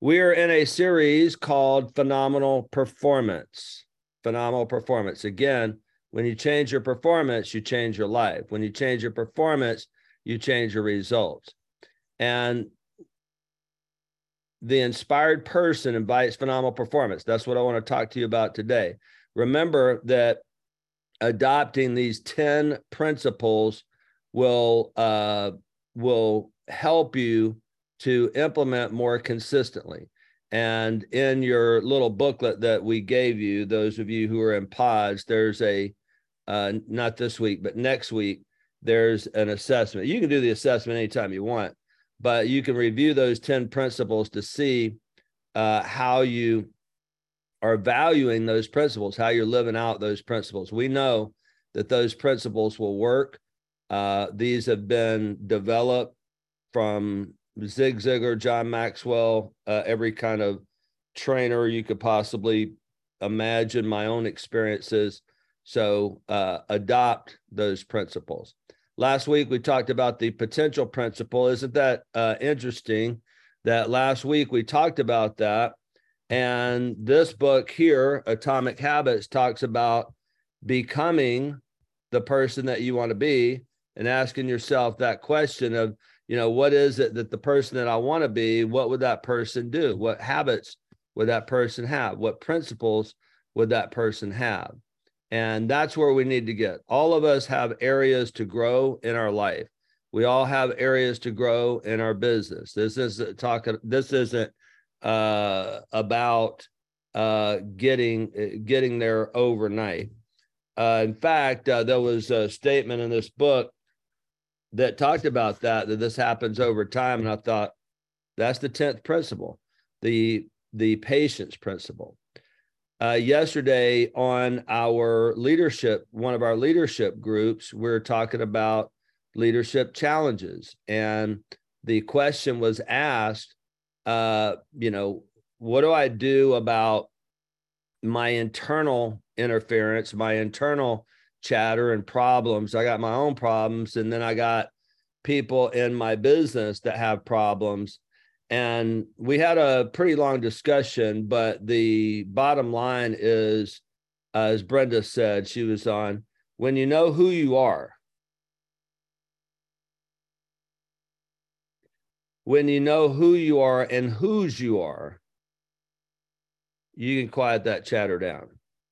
We are in a series called Phenomenal Performance. Phenomenal Performance. Again, when you change your performance, you change your life. When you change your performance, you change your results. And the inspired person invites phenomenal performance. That's what I want to talk to you about today. Remember that adopting these 10 principles will help you to implement more consistently. And in your little booklet that we gave you, those of you who are in pods, there's not this week, but next week, there's an assessment. You can do the assessment anytime you want, but you can review those 10 principles to see how you are valuing those principles, how you're living out those principles. We know that those principles will work. These have been developed from Zig Ziglar, John Maxwell, every kind of trainer you could possibly imagine, my own experiences. So adopt those principles. Last week, we talked about the potential principle. Isn't that interesting that last week we talked about that? And this book here, Atomic Habits, talks about becoming the person that you want to be and asking yourself that question of, what is it that the person that I want to be, what would that person do? What habits would that person have? What principles would that person have? And that's where we need to get. All of us have areas to grow in our life. We all have areas to grow in our business. This isn't about getting there overnight. In fact, there was a statement in this book that talked about that this happens over time. And I thought, that's the 10th principle, the patience principle. Yesterday on our leadership, one of our leadership groups, we're talking about leadership challenges. And the question was asked, what do I do about my internal interference, my internal chatter and problems? I got my own problems, and then I got people in my business that have problems. And we had a pretty long discussion, but the bottom line is, as Brenda said, she was on, when you know who you are, when you know who you are and whose you are, you can quiet that chatter down.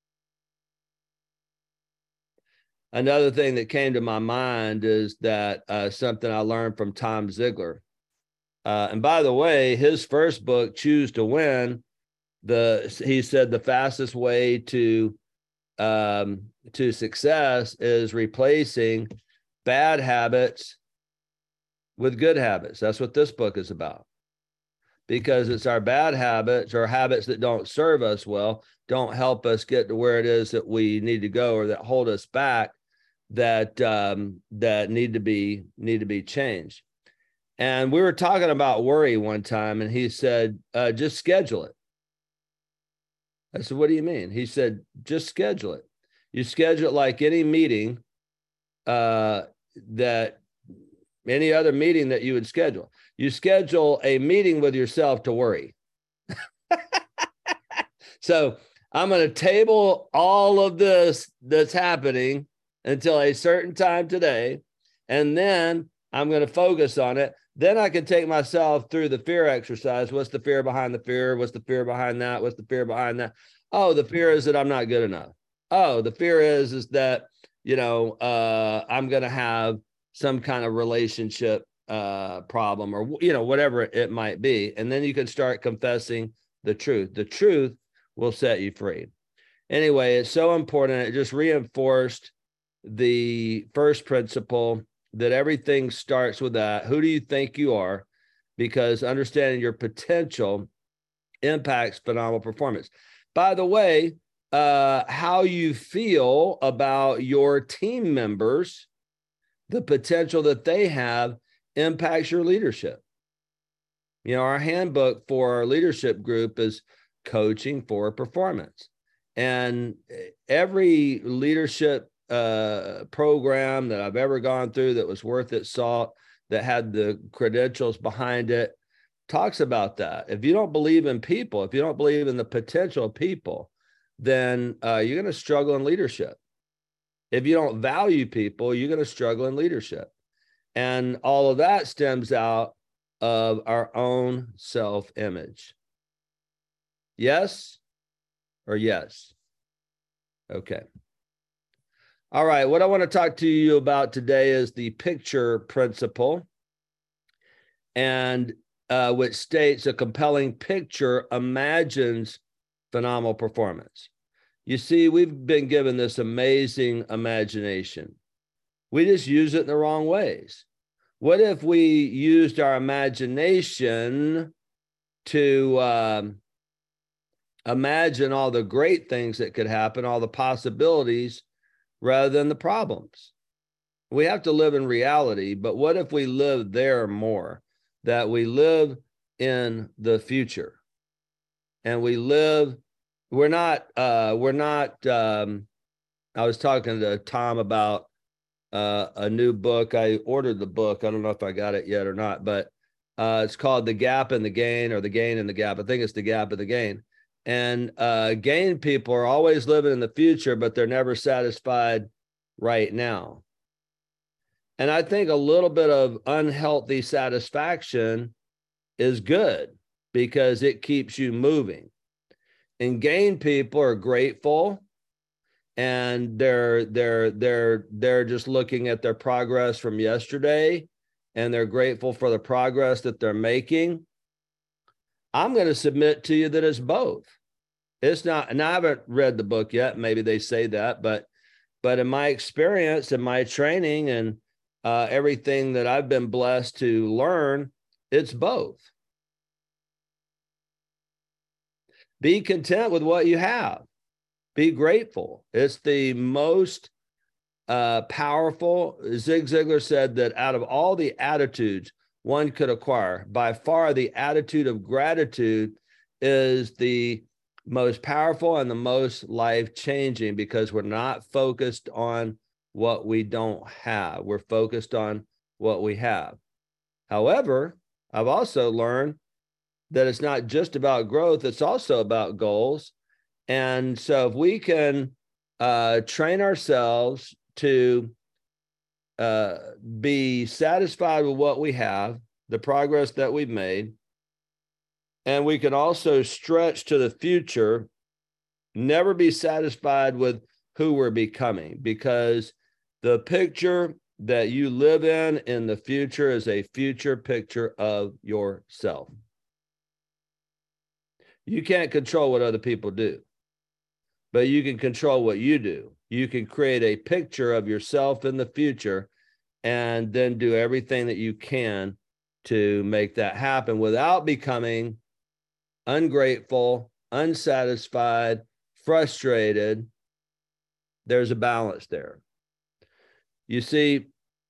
Another thing that came to my mind is that something I learned from Tom Ziglar. And by the way, his first book, Choose to Win, he said the fastest way to success is replacing bad habits with good habits. That's what this book is about. Because it's our bad habits or habits that don't serve us well, don't help us get to where it is that we need to go, or that hold us back, that need to be changed. And we were talking about worry one time, and he said, just schedule it. I said, what do you mean? He said, just schedule it. You schedule it like any meeting, that any other meeting that you would schedule. You schedule a meeting with yourself to worry. So I'm going to table all of this that's happening until a certain time today, and then I'm going to focus on it. Then I can take myself through the fear exercise. What's the fear behind the fear? What's the fear behind that? What's the fear behind that? Oh, the fear is that I'm not good enough. Oh, the fear is that, I'm going to have some kind of relationship problem, or, whatever it might be. And then you can start confessing the truth. The truth will set you free. Anyway, it's so important. It just reinforced the first principle, that everything starts with that. Who do you think you are? Because understanding your potential impacts phenomenal performance. By the way, how you feel about your team members, the potential that they have, impacts your leadership. Our handbook for our leadership group is Coaching for Performance. And every leadership program that I've ever gone through that was worth its salt, that had the credentials behind it, talks about that. If you don't believe in people, if you don't believe in the potential of people, then you're going to struggle in leadership. If you don't value people, you're going to struggle in leadership. And all of that stems out of our own self-image. Yes or yes? Okay. All right. What I want to talk to you about today is the picture principle, and which states a compelling picture imagines phenomenal performance. You see, we've been given this amazing imagination. We just use it in the wrong ways. What if we used our imagination to imagine all the great things that could happen, all the possibilities, rather than the problems? We have to live in reality, but what if we live there more? That we live in the future, and we live. We're not. I was talking to Tom about a new book. I ordered the book. I don't know if I got it yet or not, but it's called The Gap and the Gain, or The Gain and the Gap. I think it's The Gap and the Gain. And gain people are always living in the future, but they're never satisfied right now. And I think a little bit of unhealthy satisfaction is good because it keeps you moving. And gain people are grateful, and they're just looking at their progress from yesterday, and they're grateful for the progress that they're making. I'm going to submit to you that it's both. It's not, and I haven't read the book yet. Maybe they say that, but in my experience and my training and everything that I've been blessed to learn, it's both. Be content with what you have. Be grateful. It's the most powerful. Zig Ziglar said that out of all the attitudes one could acquire, by far the attitude of gratitude is the most powerful and the most life-changing, because we're not focused on what we don't have. We're focused on what we have. However, I've also learned that it's not just about growth, it's also about goals. And so if we can train ourselves to be satisfied with what we have, the progress that we've made, and we can also stretch to the future, never be satisfied with who we're becoming, because the picture that you live in the future is a future picture of yourself. You can't control what other people do, but you can control what you do. You can create a picture of yourself in the future and then do everything that you can to make that happen without becoming ungrateful, unsatisfied, frustrated. There's a balance there. You see,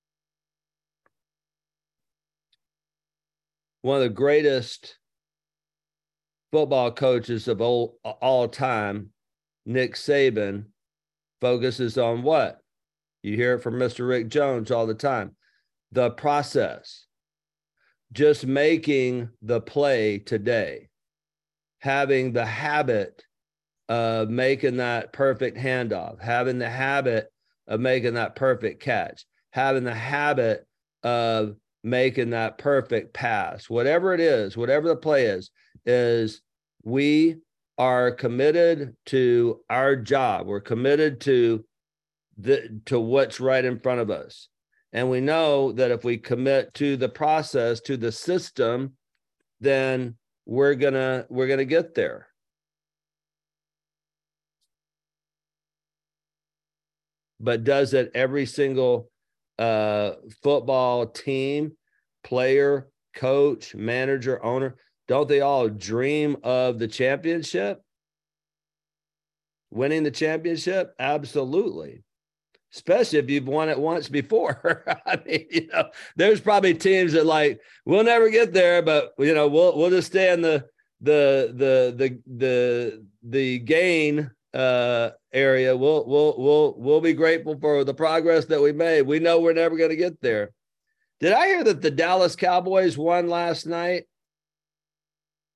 one of the greatest football coaches of all time, Nick Saban, focuses on what? You hear it from Mr. Rick Jones all the time. The process. Just making the play today. Having the habit of making that perfect handoff. Having the habit of making that perfect catch. Having the habit of making that perfect pass. Whatever it is, whatever the play is we are committed to our job. We're committed to what's right in front of us. And we know that if we commit to the process, to the system, then we're gonna get there. But does it every single football team, player, coach, manager, owner, don't they all dream of the championship? Winning the championship? Absolutely. Especially if you've won it once before. I mean, there's probably teams that like, we'll never get there, but we'll just stay in the gain area. We'll be grateful for the progress that we made. We know we're never going to get there. Did I hear that the Dallas Cowboys won last night?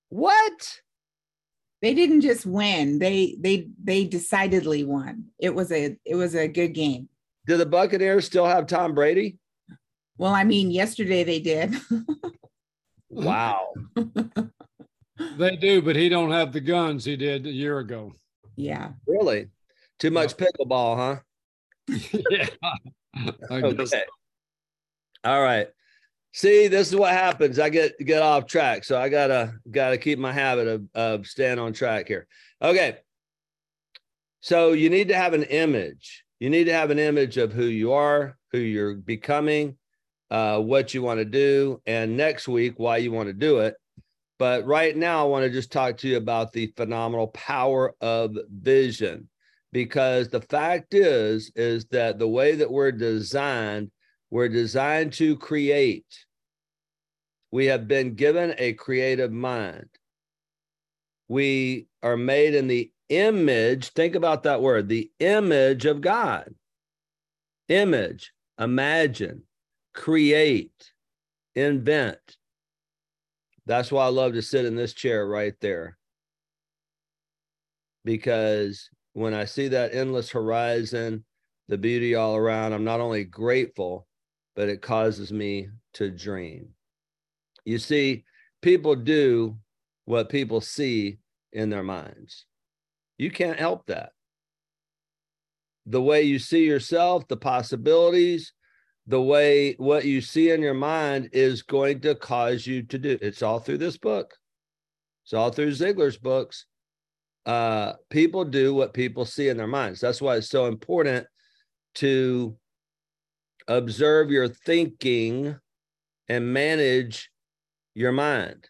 What? They didn't just win. They decidedly won. It was a good game. Do the Buccaneers still have Tom Brady? Well, I mean, yesterday they did. Wow. They do, but he don't have the guns he did a year ago. Yeah. Really? Too much pickleball, huh? Yeah. Okay. All right. See, this is what happens. I get off track. So I gotta keep my habit of staying on track here. Okay. So you need to have an image. You need to have an image of who you are, who you're becoming, what you want to do, and next week why you want to do it. But right now, I want to just talk to you about the phenomenal power of vision, because the fact is that the way that we're designed to create. We have been given a creative mind. We are made in the image. Think about that word, the image of God. Image, imagine, create, invent. That's why I love to sit in this chair right there. Because when I see that endless horizon, the beauty all around, I'm not only grateful, but it causes me to dream. You see, people do what people see in their minds. You can't help that. The way you see yourself, the possibilities, the way what you see in your mind is going to cause you to do. It's all through this book. It's all through Ziglar's books. People do what people see in their minds. That's why it's so important to observe your thinking and manage your mind.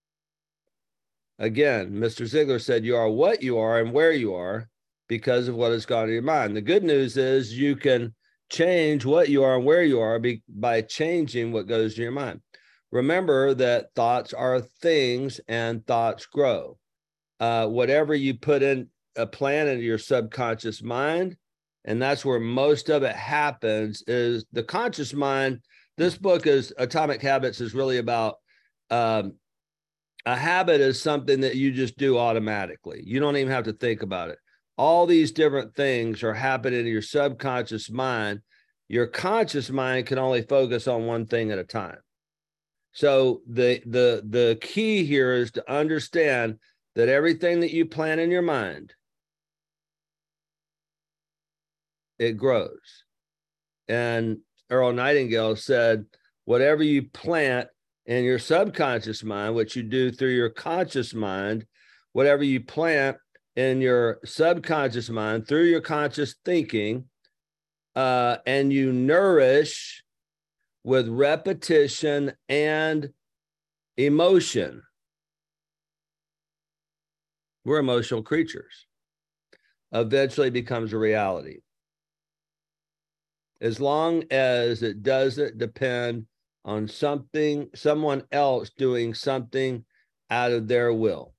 Again, Mr. Ziglar said, you are what you are and where you are because of what has gone to your mind. The good news is you can change what you are and where you are by changing what goes to your mind. Remember that thoughts are things and thoughts grow. Whatever you put in a plan into your subconscious mind, and that's where most of it happens, is the conscious mind. This book is Atomic Habits is really about a habit is something that you just do automatically. You don't even have to think about it. All these different things are happening in your subconscious mind. Your conscious mind can only focus on one thing at a time. So the key here is to understand that everything that you plan in your mind, it grows. And Earl Nightingale said, whatever you plant in your subconscious mind, which you do through your conscious mind, whatever you plant in your subconscious mind through your conscious thinking, and you nourish with repetition and emotion. We're emotional creatures. Eventually becomes a reality. As long as it doesn't depend on someone else doing something out of their will.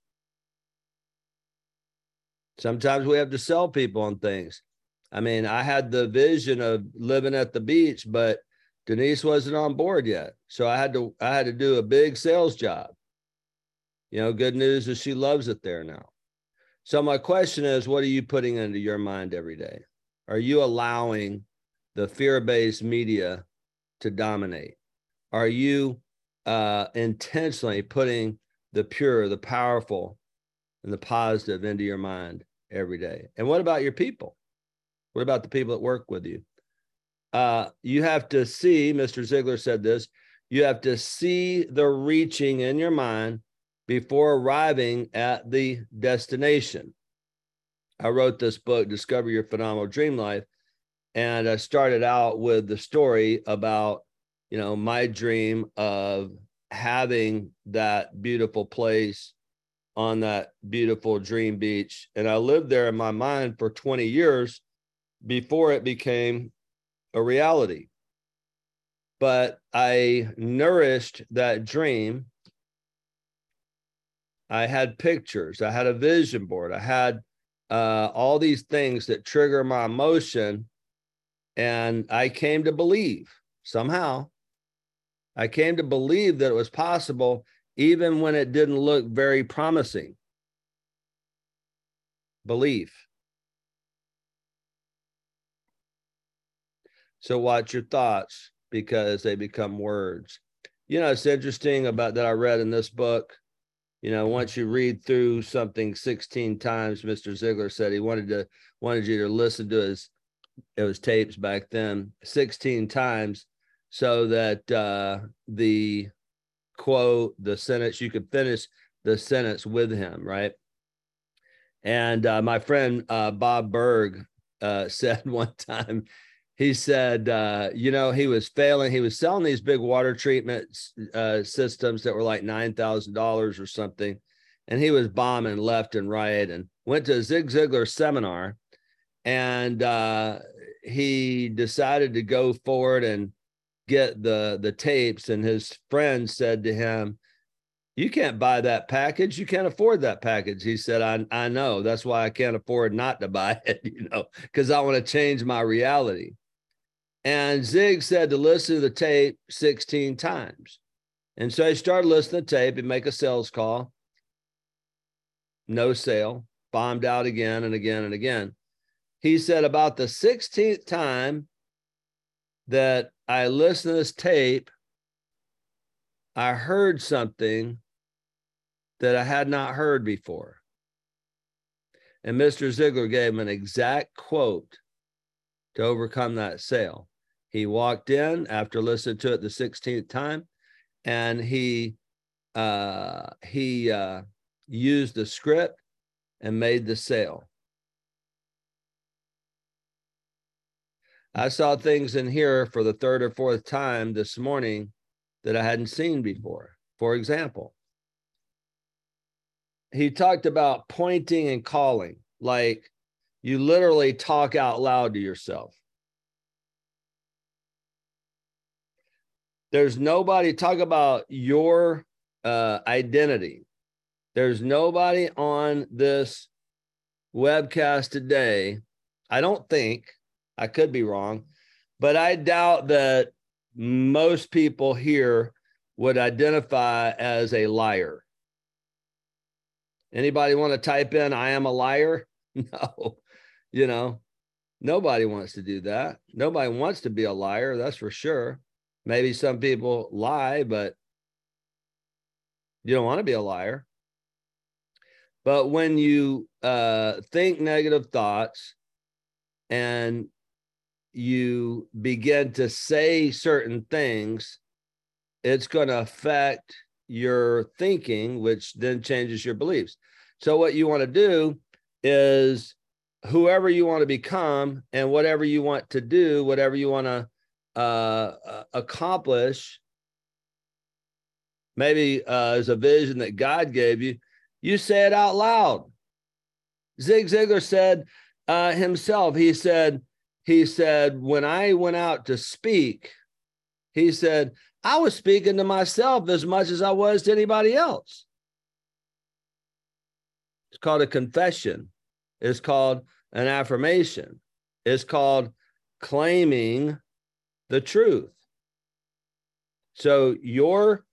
Sometimes we have to sell people on things. I mean, I had the vision of living at the beach, but Denise wasn't on board yet. So I had to do a big sales job. You know, good news is she loves it there now. So my question is, what are you putting into your mind every day? Are you allowing the fear-based media to dominate? Are you intentionally putting the pure, the powerful, and the positive into your mind every day? And what about your people? What about the people that work with you? You have to see, Mr. Ziglar said this, you have to see the reaching in your mind before arriving at the destination. I wrote this book, Discover Your Phenomenal Dream Life, and I started out with the story about, you know, my dream of having that beautiful place on that beautiful dream beach. And I lived there in my mind for 20 years before it became a reality. But I nourished that dream. I had pictures, I had a vision board, I had all these things that trigger my emotion. And I came to believe somehow, I came to believe that it was possible. even when it didn't look very promising. Belief. So watch your thoughts, because they become words. You know, it's interesting about that I read in this book. You know, once you read through something 16 times, Mr. Ziglar said he wanted you to listen to his tapes back then 16 times, so that the quote, the sentence, you could finish the sentence with him, right? And my friend Bob Berg said one time, he said, you know, he was failing. He was selling these big water treatment systems that were like $9,000 or something. And he was bombing left and right, and went to a Zig Ziglar seminar. And he decided to go forward and get the tapes. And his friend said to him, "You can't buy that package. You can't afford that package." He said, I know. That's why I can't afford not to buy it, you know, because I want to change my reality. And Zig said to listen to the tape 16 times. And so he started listening to the tape and make a sales call. No sale. Bombed out again and again and again. He said, about the 16th time that I listened to this tape, I heard something that I had not heard before. And Mr. Ziglar gave him an exact quote to overcome that sale. He walked in after listening to it the 16th time, and he used the script and made the sale. I saw things in here for the third or fourth time this morning that I hadn't seen before. For example, he talked about pointing and calling, like you literally talk out loud to yourself. There's nobody, talk about your identity. There's nobody on this webcast today, I don't think, I could be wrong, but I doubt that most people here would identify as a liar. Anybody want to type in, "I am a liar"? No, you know, nobody wants to do that. Nobody wants to be a liar, that's for sure. Maybe some people lie, but you don't want to be a liar. But when you think negative thoughts and you begin to say certain things, it's going to affect your thinking, which then changes your beliefs. So what you want to do is, whoever you want to become and whatever you want to do, whatever you want to accomplish, maybe as a vision that God gave you, you say it out loud. Zig Ziglar said himself, he said, when I went out to speak, he said, I was speaking to myself as much as I was to anybody else. It's called a confession. It's called an affirmation. It's called claiming the truth. So your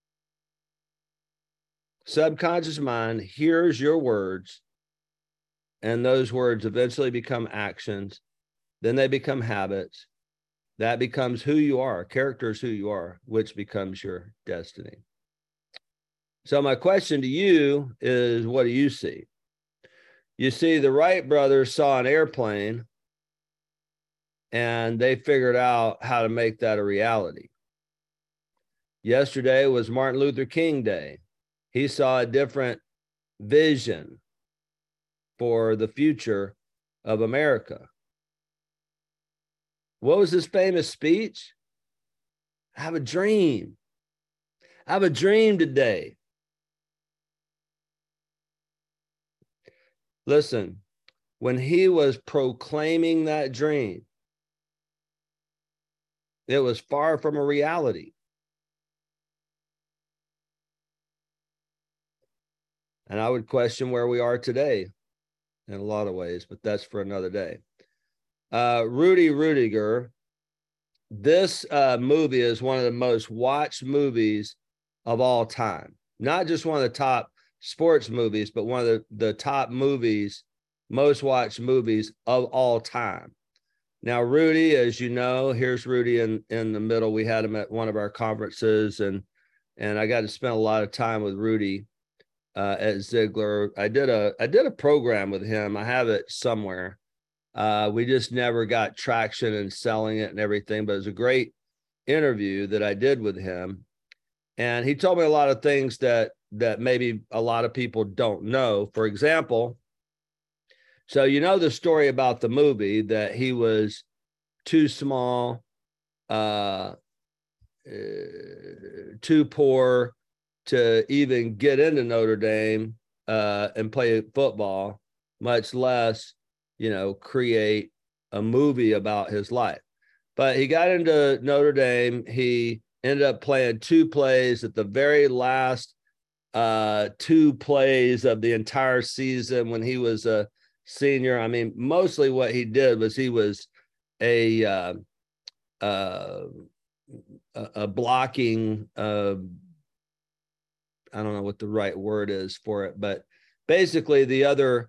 subconscious mind hears your words, and those words eventually become actions. Then they become habits. That becomes who you are. Character is who you are, which becomes your destiny. So my question to you is, what do you see? You see, the Wright brothers saw an airplane, and they figured out how to make that a reality. Yesterday was Martin Luther King Day. He saw a different vision for the future of America. What was his famous speech? I have a dream. I have a dream today. Listen, when he was proclaiming that dream, it was far from a reality. And I would question where we are today in a lot of ways, but that's for another day. Rudy Ruettiger, this movie is one of the most watched movies of all time. not just one of the top sports movies, but one of the top movies, most watched movies of all time. Now, Rudy, as you know, here's Rudy in the middle. We had him at one of our conferences, and I got to spend a lot of time with Rudy at Ziglar. I did a program with him. I have it somewhere. We just never got traction in selling it and everything, but it was a great interview that I did with him. And he told me a lot of things that maybe a lot of people don't know. For example, so you know the story about the movie, that he was too small, too poor to even get into Notre Dame and play football, much less, create a movie about his life. But he got into Notre Dame. He ended up playing 2 plays at the very last 2 plays of the entire season when he was a senior. I mean, mostly what he did was he was a blocking, I don't know what the right word is for it, but basically the other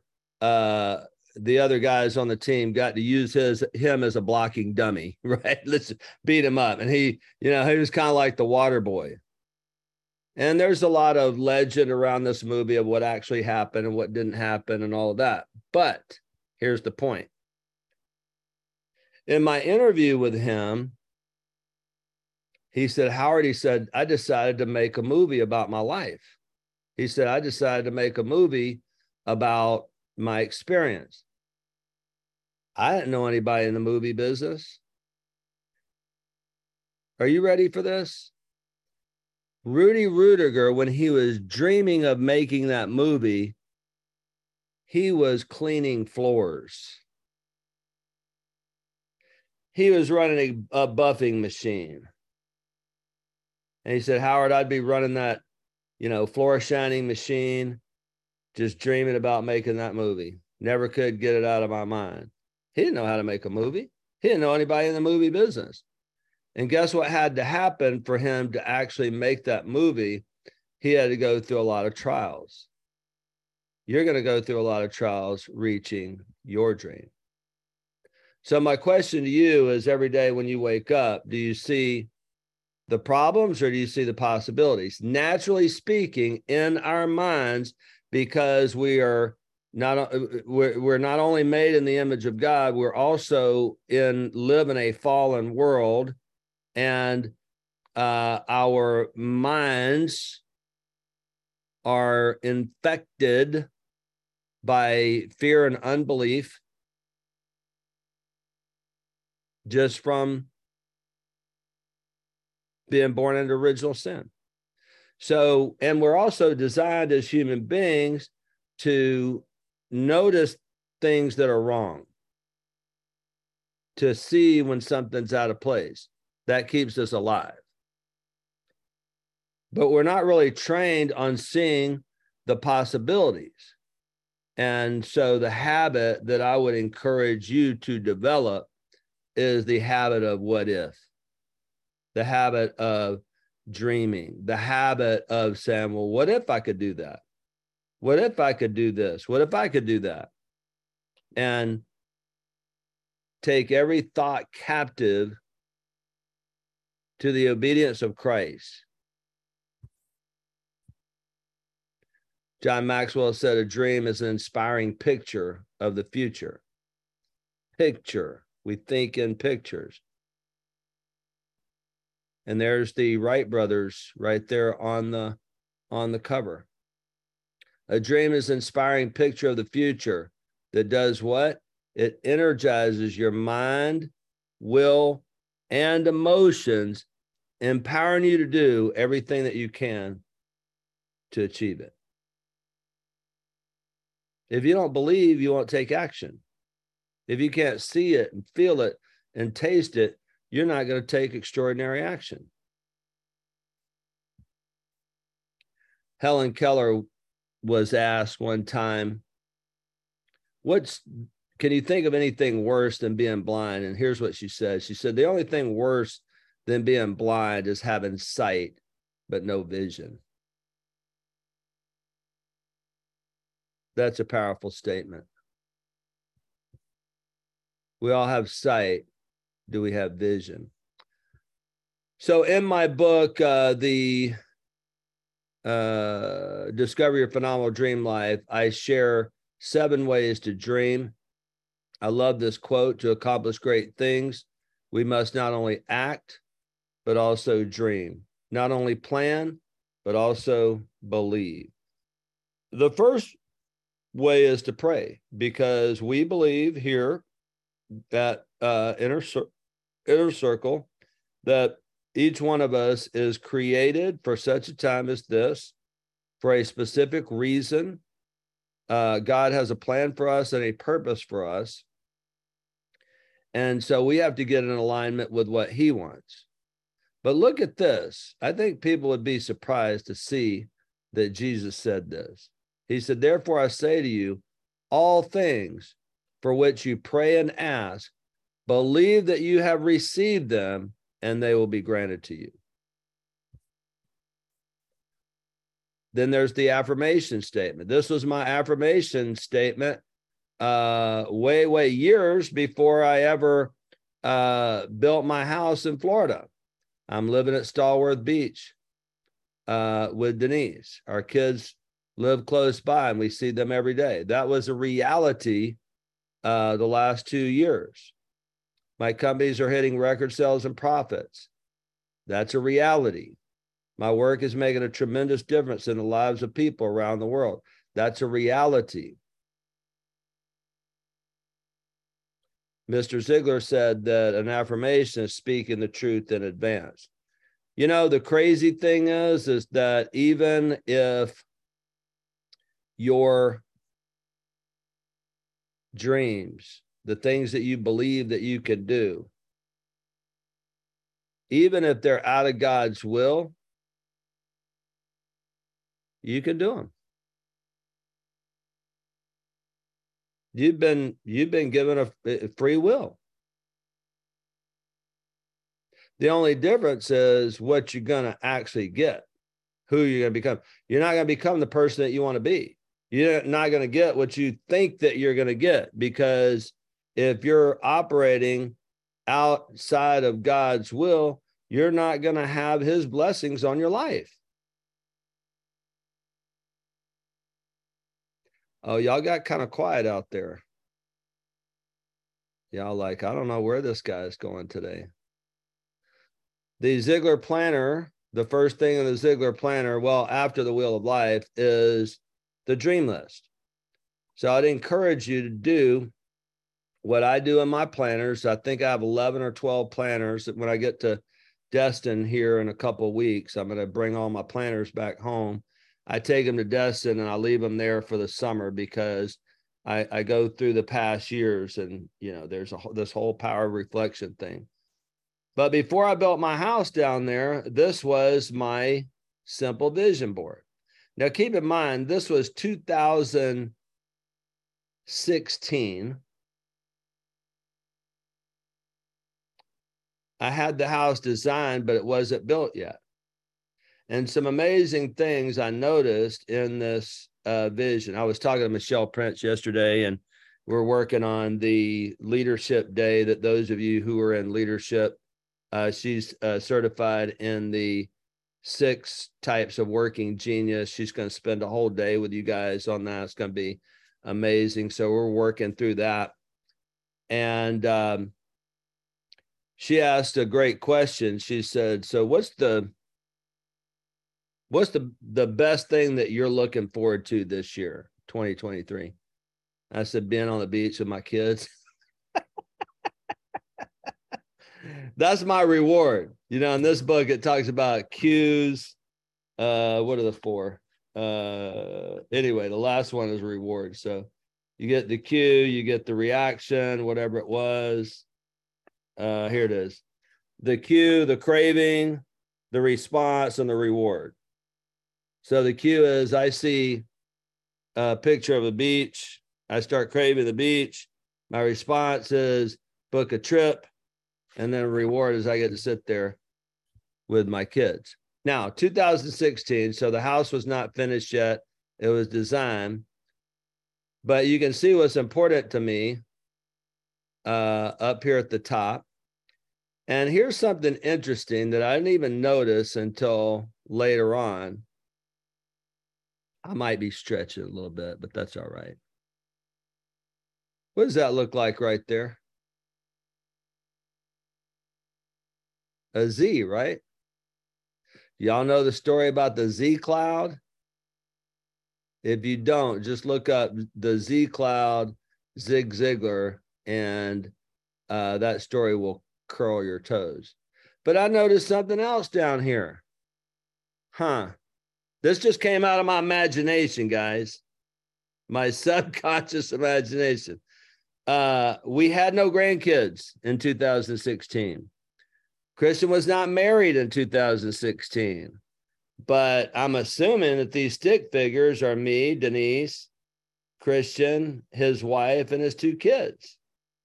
guys on the team got to use him as a blocking dummy, right? Let's beat him up. And he was kind of like the water boy. And there's a lot of legend around this movie of what actually happened and what didn't happen and all of that. But here's the point. In my interview with him, he said, Howard, he said, I decided to make a movie about my life. He said, I decided to make a movie about my experience. I didn't know anybody in the movie business. Are you ready for this? Rudy Ruettiger, when he was dreaming of making that movie, he was cleaning floors. He was running a buffing machine. And he said, Howard, I'd be running that, floor shining machine, just dreaming about making that movie. Never could get it out of my mind. He didn't know how to make a movie. He didn't know anybody in the movie business. And guess what had to happen for him to actually make that movie? He had to go through a lot of trials. You're going to go through a lot of trials reaching your dream. So my question to you is, every day when you wake up, do you see the problems or do you see the possibilities? Naturally speaking, in our minds, because we're not only made in the image of God, we're also live in a fallen world, and our minds are infected by fear and unbelief just from being born into original sin. So, and we're also designed as human beings to notice things that are wrong, to see when something's out of place. That keeps us alive. But we're not really trained on seeing the possibilities. And so the habit that I would encourage you to develop is the habit of what if, the habit of dreaming, the habit of saying, well, what if I could do that? What if I could do this? What if I could do that? And take every thought captive to the obedience of Christ. John Maxwell said a dream is an inspiring picture of the future. Picture. We think in pictures. And there's the Wright brothers right there on the cover. A dream is an inspiring picture of the future that does what? It energizes your mind, will, and emotions, empowering you to do everything that you can to achieve it. If you don't believe, you won't take action. If you can't see it and feel it and taste it, you're not going to take extraordinary action. Helen Keller was asked one time, can you think of anything worse than being blind? And here's what she said. She said, the only thing worse than being blind is having sight, but no vision. That's a powerful statement. We all have sight. Do we have vision? So in my book, the Discover Your Phenomenal Dream Life, I share 7 ways to dream. I love this quote: to accomplish great things, we must not only act, but also dream. Not only plan, but also believe. The first way is to pray, because we believe here at inner circle that each one of us is created for such a time as this, for a specific reason. God has a plan for us and a purpose for us. And so we have to get in alignment with what he wants. But look at this. I think people would be surprised to see that Jesus said this. He said, therefore I say to you, all things for which you pray and ask, believe that you have received them, and they will be granted to you. Then there's the affirmation statement. This was my affirmation statement way years before I ever built my house in Florida. I'm living at Stallworth Beach with Denise. Our kids live close by and we see them every day. That was a reality the last 2 years. My companies are hitting record sales and profits. That's a reality. My work is making a tremendous difference in the lives of people around the world. That's a reality. Mr. Ziglar said that an affirmation is speaking the truth in advance. You know, the crazy thing is that even if your dreams, the things that you believe that you can do, even if they're out of God's will, you can do them. You've been given a free will. The only difference is what you're going to actually get, who you're going to become. You're not going to become the person that you want to be. You're not going to get what you think that you're going to get, because if you're operating outside of God's will, you're not going to have his blessings on your life. Oh, y'all got kind of quiet out there. Y'all like, I don't know where this guy is going today. The Ziglar Planner, the first thing in the Ziglar Planner, well, after the Wheel of Life, is the dream list. So I'd encourage you to do what I do in my planners. I think I have 11 or 12 planners. When I get to Destin here in a couple of weeks, I'm going to bring all my planners back home. I take them to Destin and I leave them there for the summer, because I go through the past years, and you know, there's this whole power of reflection thing. But before I built my house down there, this was my simple vision board. Now keep in mind, this was 2016. I had the house designed, but it wasn't built yet. And some amazing things I noticed in this vision. I was talking to Michelle Prince yesterday, and we're working on the leadership day that those of you who are in leadership, she's certified in the 6 types of working genius. She's going to spend a whole day with you guys on that. It's going to be amazing. So we're working through that. And she asked a great question. She said, so what's the best thing that you're looking forward to this year, 2023? I said, being on the beach with my kids. That's my reward. You know, in this book, it talks about cues. What are the 4? Anyway, the last one is reward. So you get the cue, you get the reaction, whatever it was. Here it is. The cue, the craving, the response, and the reward. So the cue is, I see a picture of a beach. I start craving the beach. My response is book a trip. And then reward is I get to sit there with my kids. Now, 2016, so the house was not finished yet. It was designed. But you can see what's important to me up here at the top. And here's something interesting that I didn't even notice until later on. I might be stretching a little bit, but that's all right. What does that look like right there? A Z, right? Y'all know the story about the Z cloud? If you don't, just look up the Z cloud, Zig Ziglar, and that story will curl your toes. But I noticed something else down here. This just came out of my imagination, guys. My subconscious imagination. We had no grandkids in 2016. Christian was not married in 2016. But I'm assuming that these stick figures are me, Denise, Christian, his wife, and his 2 kids.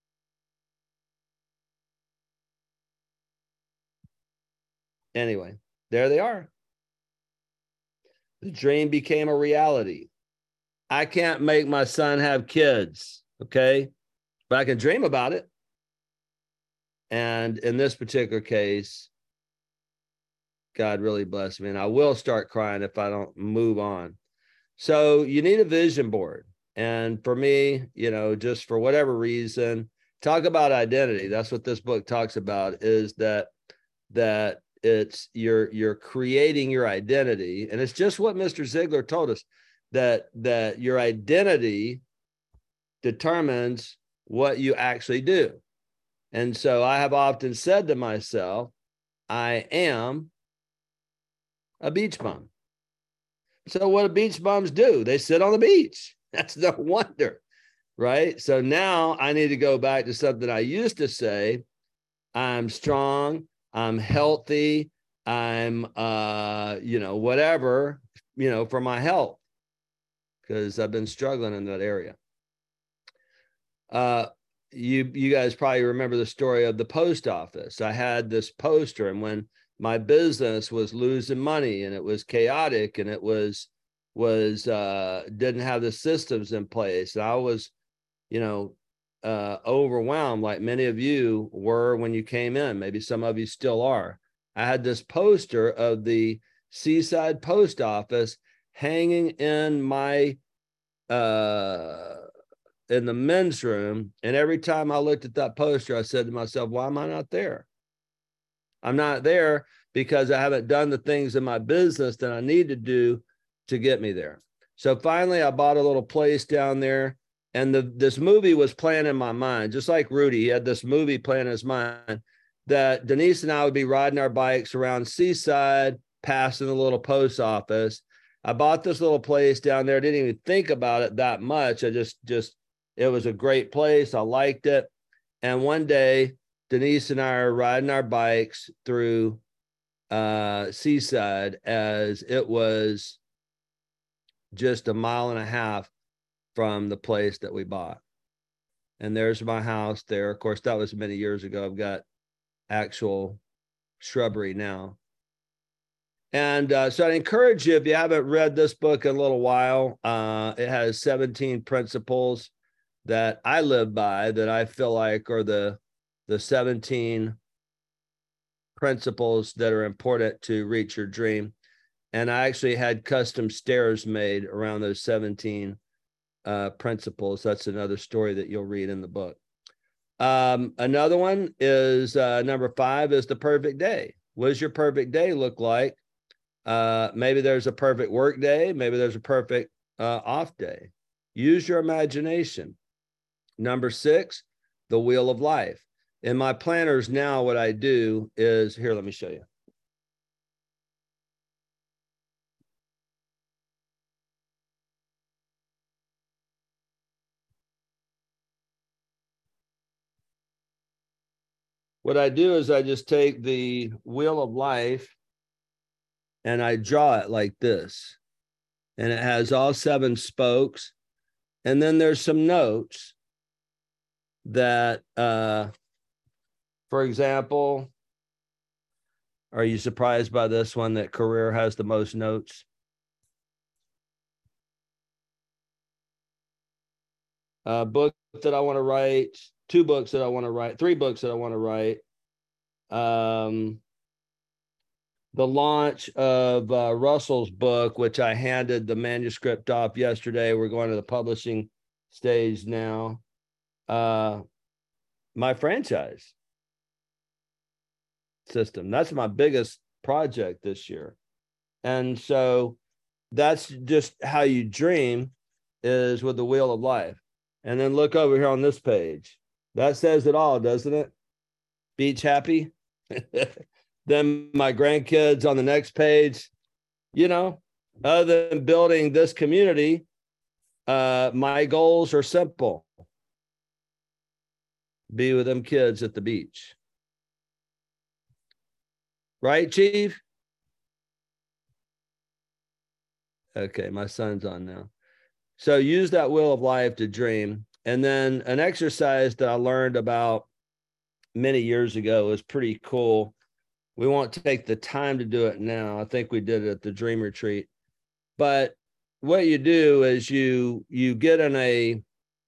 Anyway, there they are. The dream became a reality. I can't make my son have kids, okay? But I can dream about it. And in this particular case, God really blessed me. And I will start crying if I don't move on. So you need a vision board. And for me, you know, just for whatever reason, talk about identity. That's what this book talks about, is that it's you're creating your identity. And it's just what Mr. Ziglar told us, that your identity determines what you actually do. And so I have often said to myself, I am a beach bum. So what do beach bums do? They sit on the beach. That's no wonder, right? So now I need to go back to something I used to say. I'm strong, I'm healthy, I'm whatever, for my health, because I've been struggling in that area. You guys probably remember the story of the post office. I had this poster, and when my business was losing money and it was chaotic and it was didn't have the systems in place, I was, overwhelmed, like many of you were when you came in. Maybe some of you still are. I had this poster of the Seaside Post Office hanging in my in the men's room. And every time I looked at that poster, I said to myself, why am I not there? I'm not there because I haven't done the things in my business that I need to do to get me there. So finally, I bought a little place down there, and this movie was playing in my mind, just like Rudy. He had this movie playing in his mind that Denise and I would be riding our bikes around Seaside, passing the little post office. I bought this little place down there. Didn't even think about it that much. I just it was a great place. I liked it. And one day, Denise and I are riding our bikes through Seaside, as it was just a mile and a half from the place that we bought. And there's my house there. Of course, that was many years ago. I've got actual shrubbery now. And so I encourage you, if you haven't read this book in a little while, it has 17 principles that I live by, that I feel like are the 17 principles that are important to reach your dream. And I actually had custom stairs made around those 17 principles. That's another story that you'll read in the book. Another one is number 5 is the perfect day. What does your perfect day look like? Maybe there's a perfect work day. Maybe there's a perfect off day. Use your imagination. Number 6, the wheel of life. In my planners now, what I do is, here, let me show you. What I do is I just take the wheel of life and I draw it like this. And it has all 7 spokes. And then there's some notes that, for example, are you surprised by this one, that career has the most notes? a book that I want to write, 2 books that I want to write, 3 books that I want to write. The launch of Russell's book, which I handed the manuscript off yesterday. We're going to the publishing stage now. My franchise system. That's my biggest project this year. And so that's just how you dream, is with the wheel of life. And then look over here on this page. That says it all, doesn't it? Beach happy. Then my grandkids on the next page. You know, other than building this community, my goals are simple. Be with them kids at the beach. Right, Chief? Okay, my son's on now. So use that wheel of life to dream. And then an exercise that I learned about many years ago was pretty cool. We won't take the time to do it now. I think we did it at the Dream Retreat. But what you do is you get in a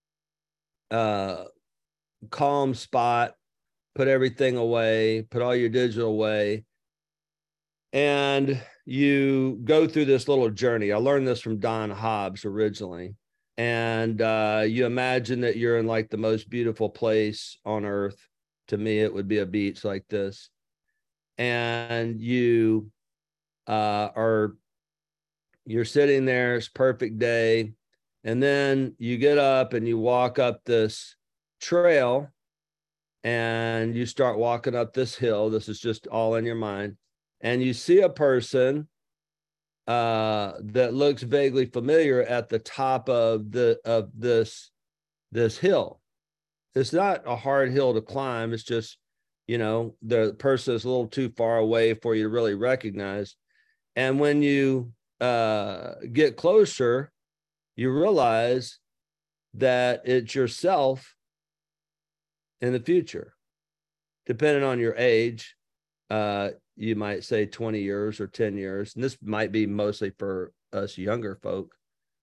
calm spot, put everything away, put all your digital away, and you go through this little journey. I learned this from Don Hobbs originally. And you imagine that you're in like the most beautiful place on earth. To me, it would be a beach like this. And you're sitting there, it's a perfect day. And then you get up and you walk up this trail and you start walking up this hill. This is just all in your mind. And you see a person that looks vaguely familiar at the top of this hill. It's not a hard hill to climb. It's just, you know, the person is a little too far away for you to really recognize. And when you get closer, you realize that it's yourself in the future. Depending on your age, you might say 20 years or 10 years. And this might be mostly for us younger folk.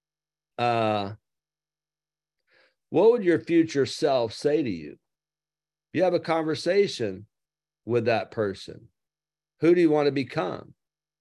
What would your future self say to you? You have a conversation with that person. Who do you want to become?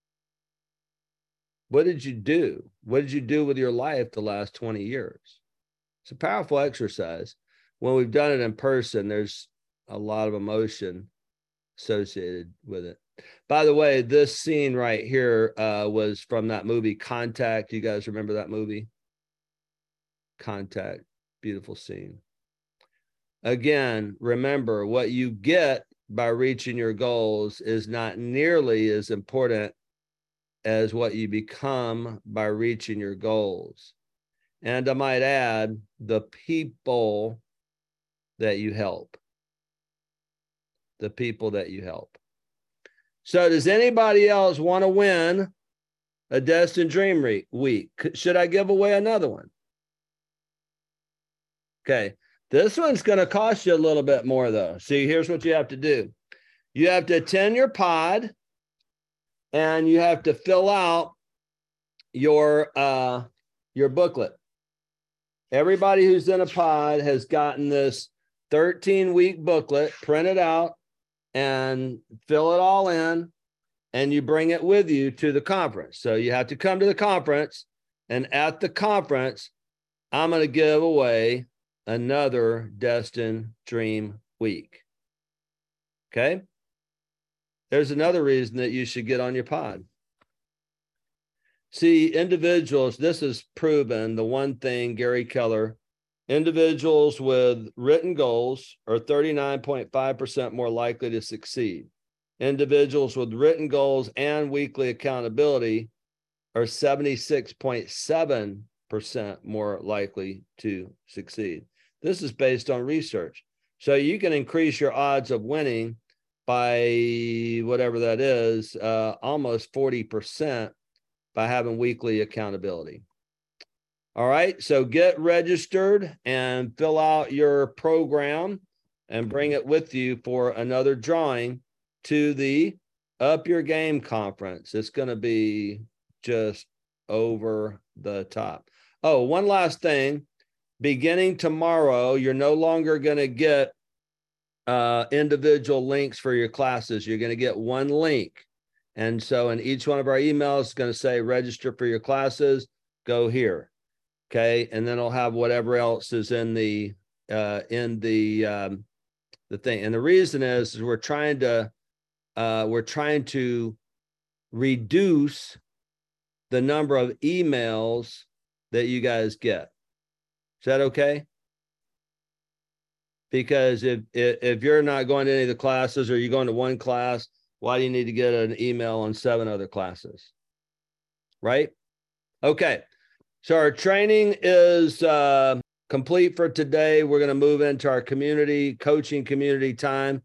What did you do? What did you do with your life the last 20 years? It's a powerful exercise. When we've done it in person, there's a lot of emotion associated with it. By the way, this scene right here was from that movie Contact. You guys remember that movie? Contact. Beautiful scene. Again, remember, what you get by reaching your goals is not nearly as important as what you become by reaching your goals. And I might add, the people that you help. The people that you help. So does anybody else want to win a Destined Dream Week? Should I give away another one? Okay. This one's going to cost you a little bit more, though. See, here's what you have to do. You have to attend your pod, and you have to fill out your booklet. Everybody who's in a pod has gotten this 13-week booklet, print it out, and fill it all in, and you bring it with you to the conference. So you have to come to the conference, and at the conference, I'm going to give away another Destined Dream Week. Okay? There's another reason that you should get on your pod. See, individuals, this is proven, the one thing, Gary Keller, individuals with written goals are 39.5% more likely to succeed. Individuals with written goals and weekly accountability are 76.7% more likely to succeed. This is based on research. So you can increase your odds of winning by whatever that is, almost 40% by having weekly accountability. All right, so get registered and fill out your program and bring it with you for another drawing to the Up Your Game conference. It's going to be just over the top. Oh, one last thing. beginning tomorrow, you're no longer going to get individual links for your classes. You're going to get one link. And so in each one of our emails, it's going to say register for your classes, go here. Okay. And then I'll have whatever else is in the thing. And the reason is we're trying to reduce the number of emails that you guys get. Is that okay? Because if you're not going to any of the classes, or you're going to one class, why do you need to get an email on 7 other classes? Right? Okay. So our training is complete for today. We're going to move into our community coaching community time.